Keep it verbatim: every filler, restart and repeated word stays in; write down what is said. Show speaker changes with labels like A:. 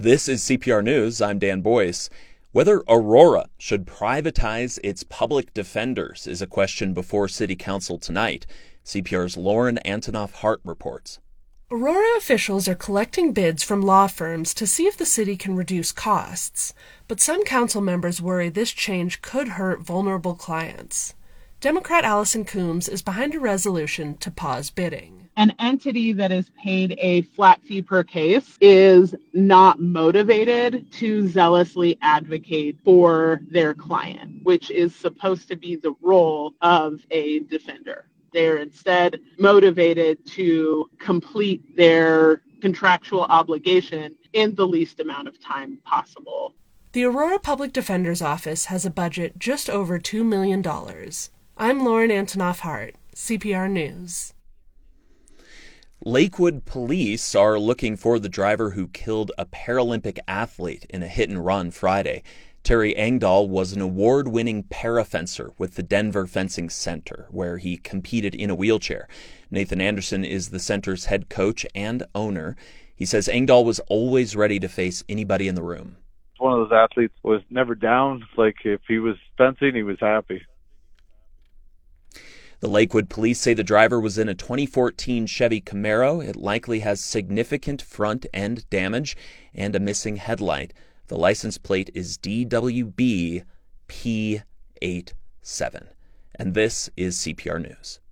A: This is C P R News. I'm Dan Boyce. Whether Aurora should privatize its public defenders is a question before City Council tonight. C P R's Lauren Antonoff Hart reports.
B: Aurora officials are collecting bids from law firms to see if the city can reduce costs, but some council members worry this change could hurt vulnerable clients. Democrat Allison Coombs is behind a resolution to pause bidding.
C: An entity that is paid a flat fee per case is not motivated to zealously advocate for their client, which is supposed to be the role of a defender. They're instead motivated to complete their contractual obligation in the least amount of time possible.
B: The Aurora Public Defender's Office has a budget just over two million dollars. I'm Lauren Antonoff Hart, C P R News.
A: Lakewood police are looking for the driver who killed a Paralympic athlete in a hit and run Friday. Terry Engdahl was an award-winning parafencer with the Denver Fencing Center, where he competed in a wheelchair. Nathan Anderson is the center's head coach and owner. He says Engdahl was always ready to face anybody in the room.
D: One of those athletes was never down. Like if he was fencing, he was happy.
A: The Lakewood police say the driver was in a twenty fourteen Chevy Camaro. It likely has significant front end damage and a missing headlight. The license plate is D W B P eighty-seven. And this is C P R News.